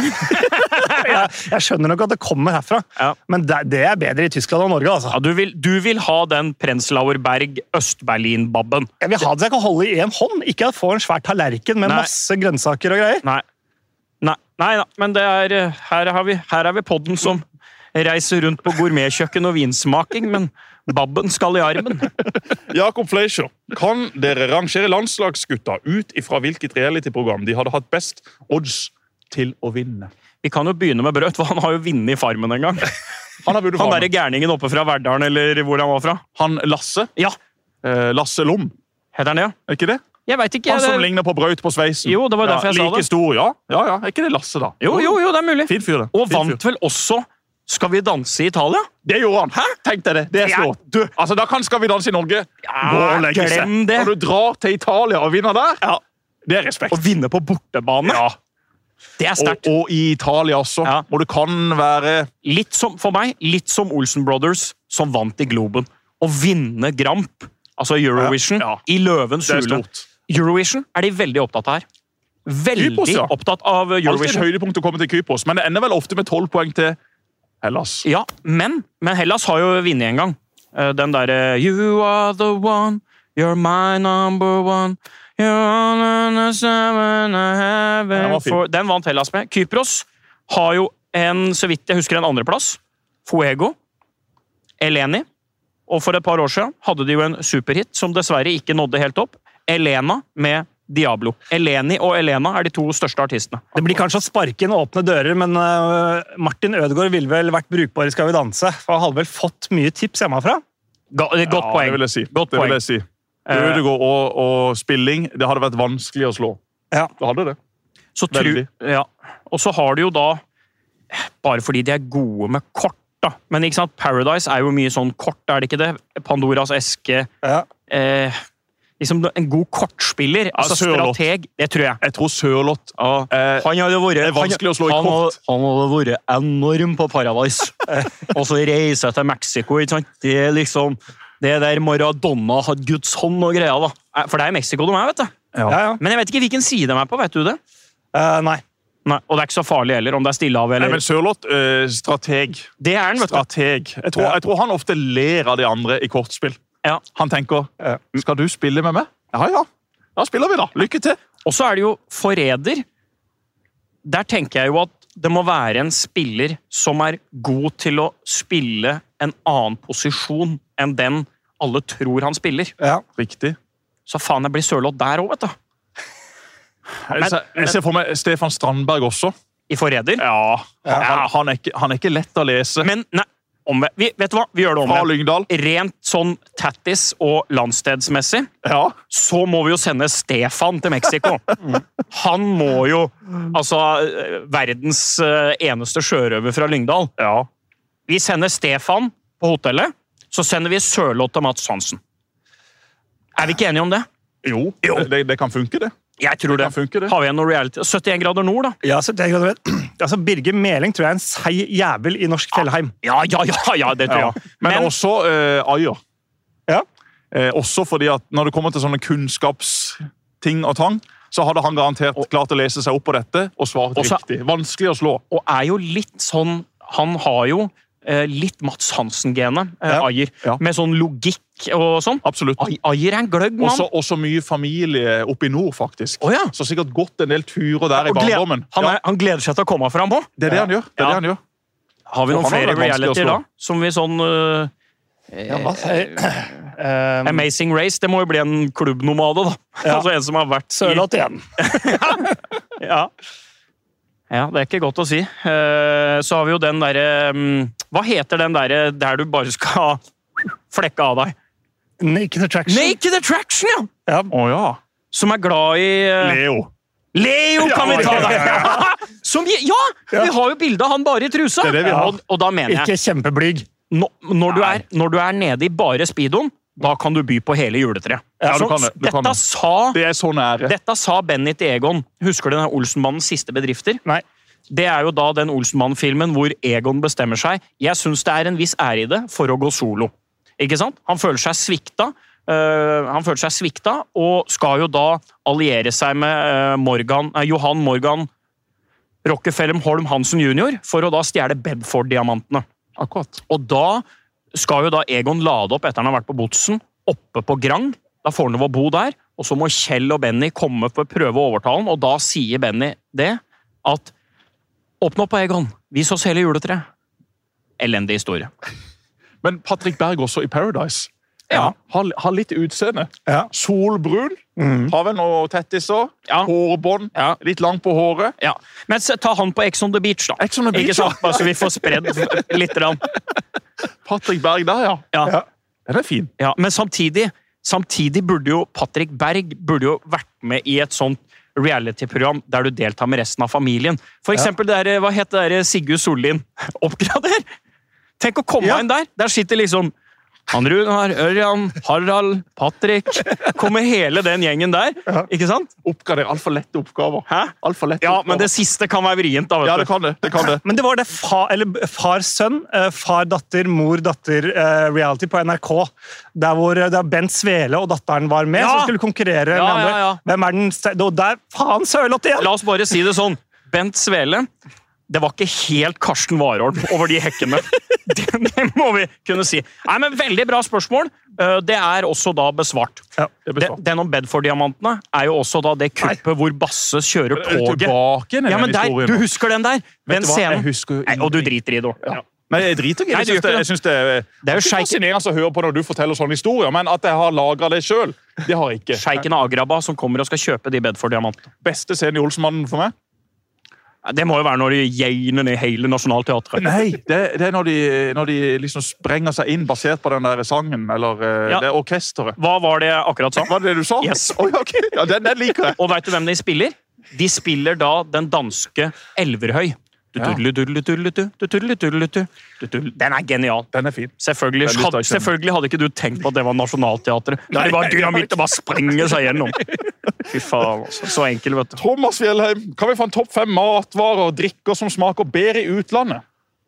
Jeg skjønner nok at det kommer herfra, men det bedre i Tyskland og Norge, altså. Ja, du vil ha den Prenzlauer Berg Øst-Berlin-babben. Jeg vil ha det så jeg kan holde i en hånd, ikke få en svær tallerken med masse grønnsaker og greier. Nei, men her har vi podden som reiser rundt på gourmetkjøkken og vinsmaking, men babben skal i armen. Jakob Fleischer, kan dere rangere landslagsgutta ut ifra hvilket reality-program de hadde hatt best odds til å vinne? Vi kan jo begynne med Brøt, for han har jo vunnet i Farmen en gang. Han der gærningen oppe fra Verdalen, eller hvor han var fra. Han Lasse? Ja. Lasse Lom. Heter han det, ja? Er ikke det? Jeg vet ikke. Han som ligner på Braut på sveisen. Jo, det var derfor jeg sa det. Like stor, ja. Er ikke det Lasse, da? Jo, det er mulig. Fin fyr, det. Og vant vel også Skal vi danse i Italia? Det gjorde han. Hæ? Tenk deg det. Det slått. Altså, da kan Skal vi danse i Norge gå og legge seg. Glem det. Når du drar til Italia og vinner der, det respekt. Å vinne på bortebane. Ja. Det sterkt. Og i Italia også. Ja. Og det kan være... For meg, litt som Olsen Brothers, som vant i Globen. Å vinne Gramp, altså Eurovision, i Løvens hule. Eurovision de veldig opptatt av her. Veldig Kypros, opptatt av Eurovision. Alltid et høydepunkt å komme til Kypros, men det ender vel ofte med 12 poeng til Hellas. Ja, men Hellas har jo vunnet en gang. Den der You are the one, you're my number one. Den vant Hellas med. Kypros har jo så vidt jeg husker, en andreplass. Fuego, Eleni, og for et par år siden hadde de jo en superhit som dessverre ikke nådde helt opp. Elena med Diablo. Eleni og Elena de 2 største artistene. Det blir kanskje å sparke inn åpne dører, men Martin Ødegaard ville vel vært brukbar i Skal vi danse, for han hadde vel fått mye tips hjemmefra? Godt poeng. Det vil jeg si. Det vil jeg si. Ødegaard og spilling, det hadde vært vanskelig å slå. Ja. Det hadde det. Og så har du jo da, bare fordi de gode med kort, da. Men ikke sant, Paradise jo mye sånn kort, det ikke det? Pandoras eske. Ja. Liksom en god kortspiller, altså strateg, det tror jeg. Jeg tror Sørloth vanskelig å slå i kort. Han hadde vært enorm på Paradise. Og så reise til Mexico, ikke sant? Det liksom, det der Maradona hadde Guds hånd og greia da. For det Mexico de vet du. Ja. Men jeg vet ikke hvilken side de på, vet du det? Nei. Og det ikke så farlig heller, om det stille av eller... Nei, men Sørloth, strateg. Det han, vet du. Strateg. Jeg tror han ofte ler av de andre i kortspill. Ja. Han tenker, skal du spille med meg? Ja. Da spiller vi da. Lykke til. Og så det jo forræder. Der tenker jeg jo at det må være en spiller som god til å spille en annen posisjon enn den alle tror han spiller. Ja, riktig. Så faen, jeg blir Sørloth der også, vet du. Jeg ser for meg Stefan Strandberg også. I forræder? Ja. Han ikke lett å lese. Men, nei. Vet du hva? Vi gjør det Fra om. Lyngdal. Rent sånn tattis og landstedsmessig, Ja. så må vi jo sende Stefan til Mexico. Han må jo, altså, verdens eneste sjørøver fra Lyngdal. Ja. Vi sender Stefan på hotellet, så sender vi Sørloth til Mats Hansen. Er vi ikke enige om det? Jo, det kan funke, det. Jeg tror det. kan funke, det. Har vi en noe reality? 71 grader nord, da? Ja, så det, altså, Birger Meling tror jeg er en seig jævel i norsk fjellheim. Ja, det tror jeg. Men også Ayer. Ja. Også fordi at når det kommer til sånne kunnskapsting og tang, så hadde han garantert klart å lese seg opp på dette og svart Også, riktig. Vanskelig å slå. Og er jo litt sånn, han har jo litt Mats Hansen-genet, Ayer, med sånn logikk og sånn. Absolutt. Ayer er en gløgg mann. Også mye familie oppe i nord, faktisk. Ja. Så sikkert gått en del turer der i barndommen. Han gleder seg til å komme fram på. Det er det han gjør. Det er det han gjør. Har vi noen Han har flere vært vanskelig å reality slå. da? Som vi sånn... Amazing Race, det må jo bli en klubbnomade, da. Altså en som har vært Sørloth igjen. Ja, det er ikke godt å si. Så har vi jo den derre... Hva heter den der du bare skal flekke av deg? Naked Attraction. Naked Attraction, ja! Ja. Som er glad i... Leo kan vi ta der! Vi har jo bildet av han bare i trusa. Det er det vi har. Og da mener jeg... Ikke kjempeblyg. Når du er nede i bare speedoen, da kan du by på hele juletreet. Ja, du kan det. Du kan det. Det er så nære. Dette sa Benny til Egon. Husker du den Olsenmannens siste bedrifter? Nei. Det er jo da den Olsenmann-filmen hvor Egon bestemmer seg. Jeg synes det er en viss ære i det for å gå solo. Ikke sant? Han føler seg svikta, og skal jo da alliere seg med Johan Morgan Rockefeller Holm Hansen jr. for å da stjele Bedford-diamantene. Akkurat. Og da skal jo da Egon lade opp etter han har vært på Botsen, oppe på Grang. Da får han lov å bo der, og så må Kjell og Benny komme for å prøve å overtale han, og da sier Benny det, at åpne opp på Egon, vis oss hele juletreet. Elendig historie. Men Patrick Berg også i Paradise. Ja. Har litt utseende. Ja. Solbrun. Har vel noe tettiser. Ja. Hårbånd. Ja. Litt langt på håret. Ja, men ta han på Ex on the Beach da. Ex on the Beach, ikke sant? Bare så vi får spredd litt. Patrick Berg der, ja. Ja. Den er fin. Ja, men samtidig burde jo Patrick Berg vært med i et sånt reality-program der du deltar med resten av familien. For eksempel, hva heter det Sigurd Sollin? Oppgrader! Tenk å komme inn der. Der sitter liksom han Runar, Ørjan, Harald, Patrick. Kommer hele den gjengen der. Ikke sant? Oppgrader alt for lette oppgaver. Hæ? Alt for lette Ja, oppgaver. men det siste kan være vrient da, vet du. Ja, det kan det. Men det var det far-sønn, far-datter, mor-datter reality på NRK. Der Bent Svele og datteren var med, som skulle konkurrere med andre. Ja. Hvem er den? Og der, faen, Sørloth igjen! La oss bare si det sånn. Bent Svele, det var ikke helt Karsten Warholm over de hekkene. Det må vi kunne si. Nei, men veldig bra spørsmål. Det er også da besvart. Ja, Den om Bedford-diamantene er jo også da det kuppet hvor Basse kjører toget. Tilbake Ja, men du husker den der? Den du hva? scenen. Jeg husker jo Nei, og du driter i det. Ja. Nei, jeg driter ikke. Nei, du gjør ikke det. Jeg synes det er jo ikke fascinerende å høre på når du forteller sånne historier, men at jeg har lagret det selv, det har jeg ikke. Sjeiken Agraba som kommer og skal kjøpe de Bedford-diamantene. Beste scenen i Olsenmannen for meg? Det må jo være når de gjeiner ned hele Nationalteatret. Nei, det er når de liksom sprenger seg inn basert på den der sangen, eller det orkesteret. Hva var det jeg akkurat sa? Var det det du sa? Yes. Oh, ja, okay. Ja, den liker jeg. Og vet du hvem de spiller? De spiller da den danske Elverhøy. Den er genial. Den er fin. Selvfølgelig hadde ikke du tenkt på at det var Nationalteatret. Der var dynamitt og bare sprenge seg gjennom. Fy faen, altså. Så enkel, vet du. Thomas Fjellheim, kan vi få en topp 5 matvarer og drikker som smaker bedre i utlandet?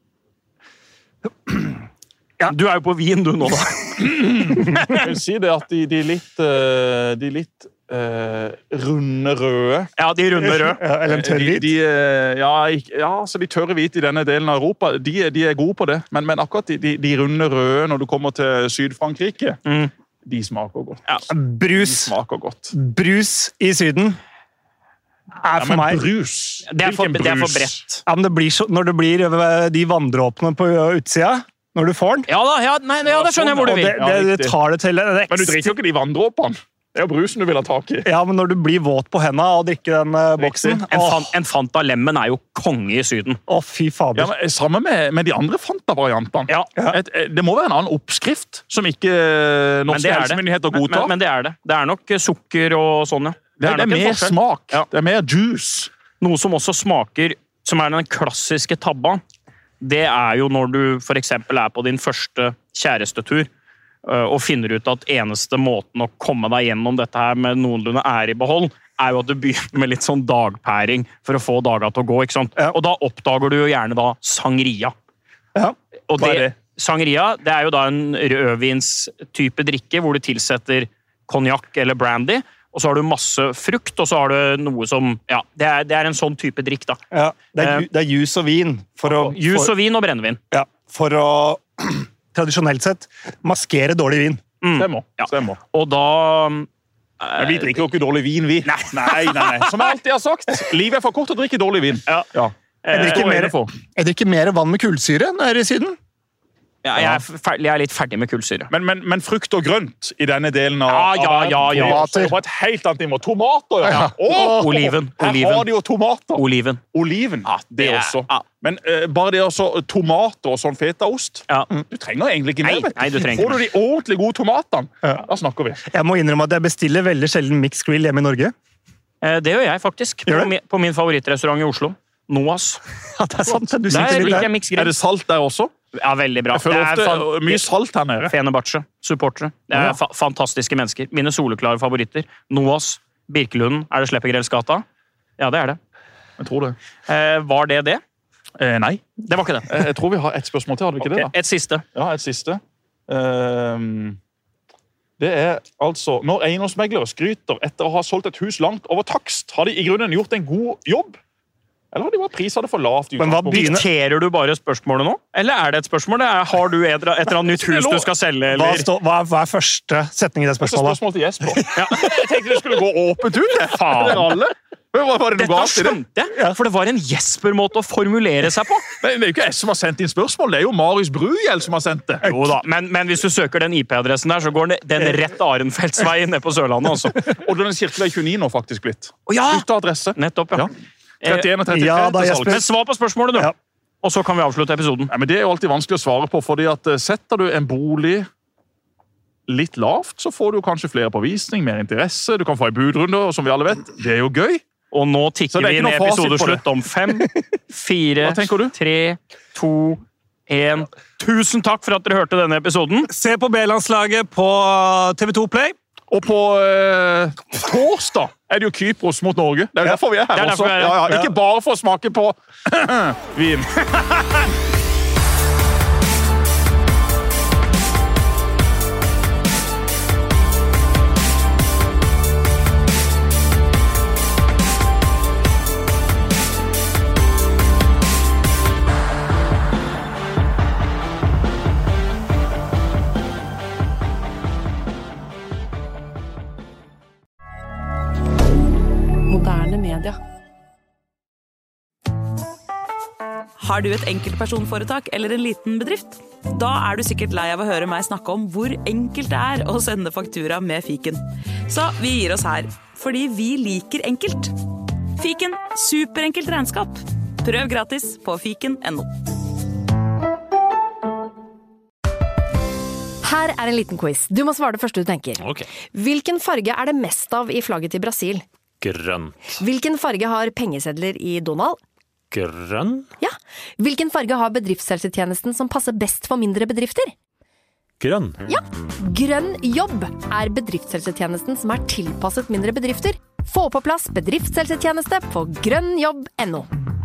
Ja. Du er jo på vin, du, nå da. Jeg vil si det at de litt runde røde. Ja, de runde røde. Eller en tørr hvit. Så de tørre hvit i denne delen av Europa, de er gode på det. Men akkurat de runde røde når du kommer til Syd-Frankrike, de smaker godt. Ja. Brus. De smaker godt. Brus i Syden er for meg. Brus. Det er for bredt. Ja, men det blir så, når det blir de vanndråpene på utsida, når du får den. Ja da, det skjønner jeg hvor du vil. Det tar det til. Men du drikker jo ikke de vanndråpene. Det er jo brusen du vil ha tak i. Ja, men når du blir våt på hendene og drikker den boksen... En Fanta Lemon er jo konge i Syden. Fy fader. Ja, men samme med de andre Fanta-variantene. Ja. Det må være en annen oppskrift som ikke norske helsemyndigheter godtar. Men det er det. Det er nok sukker og sånn, ja. Det er mer smak. Ja. Det er mer juice. Noe som også smaker, som er den klassiske tabba, det er jo når du for eksempel er på din første kjærestetur og finner ut at eneste måten å komme deg gjennom dette her med noenlunde ære i behold, er jo at du begynner med litt sånn dagpæring for å få dagen til å gå, ikke sant? Ja. Og da oppdager du jo gjerne da sangria. Ja. Og sangria, det er jo da en rødvins-type drikke hvor du tilsetter konjakk eller brandy, og så har du masse frukt, og så har du noe som... Ja, det er en sånn type drikk, da. Ja, det er juice og vin. Juice og vin og brennevin. Ja, for å, tradisjonelt sett, maskere dårlig vin. Stemmer. Og da... Men vi drikker jo ikke dårlig vin, vi. Nei. Som jeg alltid har sagt, livet er for kort å drikke dårlig vin. Ja. Jeg drikker mer vann med kullsyre når jeg er i Syden. Ja, jeg er litt ferdig med kullsyre. Men frukt og grønt i denne delen av... Ja. Tomater. På et helt annet nivå. Tomater, ja. Oliven. Her har de jo tomater. Oliven. Ja, det også. Ja. Men bare det også, tomater og sånn fetaost, du trenger egentlig ikke mer. Nei, du trenger Får du de ordentlig gode tomatene, da snakker vi. Jeg må innrømme at jeg bestiller veldig sjelden mixed grill hjemme i Norge. Det gjør jeg faktisk. På min favorittrestaurant i Oslo. Noas. Ja, det er sant. Er det salt der også? Ja, veldig bra. Jeg føler ofte mye salt her nede. Fenerbahçe, supportere. Det er fantastiske mennesker. Mine soleklare favoritter. Noas, Birkelunden. Er det Sleppegrelsgata? Ja, det er det. Jeg tror det. Var det det? Nei. Det var ikke det. Jeg tror vi har et spørsmål til, hadde vi ikke det da? Et siste. Ja, et siste. Det er altså, når eiendomsmeglere skryter etter å ha solgt et hus langt over takst, har de i grunnen gjort en god jobb? Eller har de bare priset det for lavt? Dikterer du bare spørsmålet nå? Eller er det et spørsmål? Har du et eller annet nytt hus du skal selge? Hva er første setning i det spørsmålet? Spørsmål til Jesper. Jeg tenkte du skulle gå åpent ut. Faen. Alle. Dette skjønte jeg, for det var en Jesper-måte å formulere seg på. Det er jo ikke jeg som har sendt inn spørsmål, det er jo Marius Brugjeld som har sendt det. Jo da, men hvis du søker den IP-adressen der, så går den rett Arenfeldsveien ned på Sørlandet. Altså. Og den er Kirkevei 29 nå faktisk blitt. Bytte adresse. Nettopp, ja. 31 og 33 Men svar på spørsmålet, du. Ja. Og så kan vi avslutte episoden. Ja, men det er jo alltid vanskelig å svare på, fordi at setter du en bolig litt lavt, så får du kanskje flere på visning, mer interesse, du kan få en budrunde, og som vi alle vet, det er jo gøy. Og nå tikker vi inn i episodeslutt om 5, 4, 3, 2, 1. Tusen takk for at dere hørte denne episoden. Se på B-landslaget på TV2 Play. Og på torsdag er det jo Kypros mot Norge. Det er jo derfor vi er her også. Ikke bare for å smake på vin. Moderne media. Har du et enkeltpersonforetak eller en liten bedrift? Da er du sikkert lei av å høre meg snakke om hvor enkelt det er å sende faktura med fiken. Så vi gir oss her, fordi vi liker enkelt. Fiken, superenkelt regnskap. Prøv gratis på fiken.no. Her er en liten quiz. Du må svare det første du tenker. Okay. Hvilken farge er det mest av i flagget til Brasil? Grønn. Hvilken farge har pengesedler i Donald? Grønn? Ja. Hvilken farge har bedriftshelsetjenesten som passer best for mindre bedrifter? Grønn. Ja. Grønn jobb er bedriftshelsetjenesten som er tilpasset mindre bedrifter. Få på plass bedriftshelsetjeneste på grønnjobb.no.